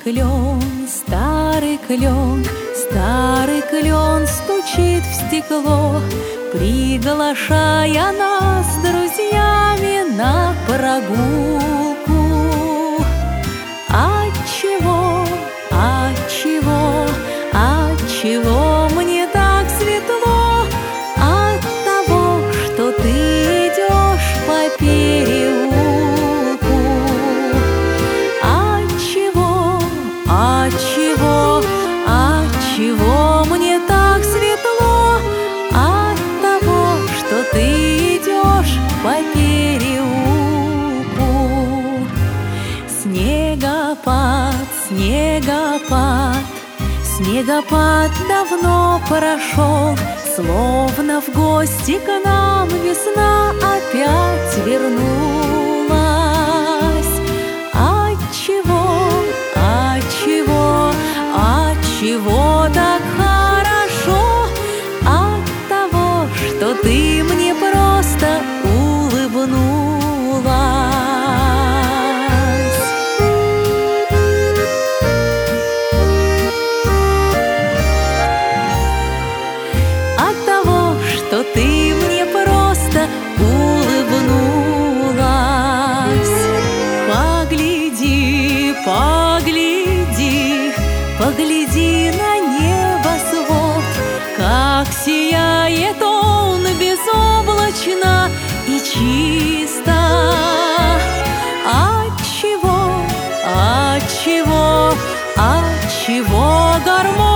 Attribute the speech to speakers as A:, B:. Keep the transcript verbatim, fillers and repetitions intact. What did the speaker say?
A: клен, старый клен, старый клен стучит в стекло, приглашая нас с друзьями на прогулку. Отчего, отчего, отчего мне так светло? От того, что ты идешь по переулку. Отчего, отчего, отчего мне так светло? От того, что ты идешь по переулку. Снегопад, снегопад, снегопад давно прошел, словно в гости к нам весна опять вернулась. Отчего, отчего, отчего так хорошо? От того, что ты мне просто улыбнулась. От того, что ты мне просто улыбнулась. Погляди, погляди, погляди на небосвод, как сияет он безоблачно и чисто. Отчего, отчего, отчего гармония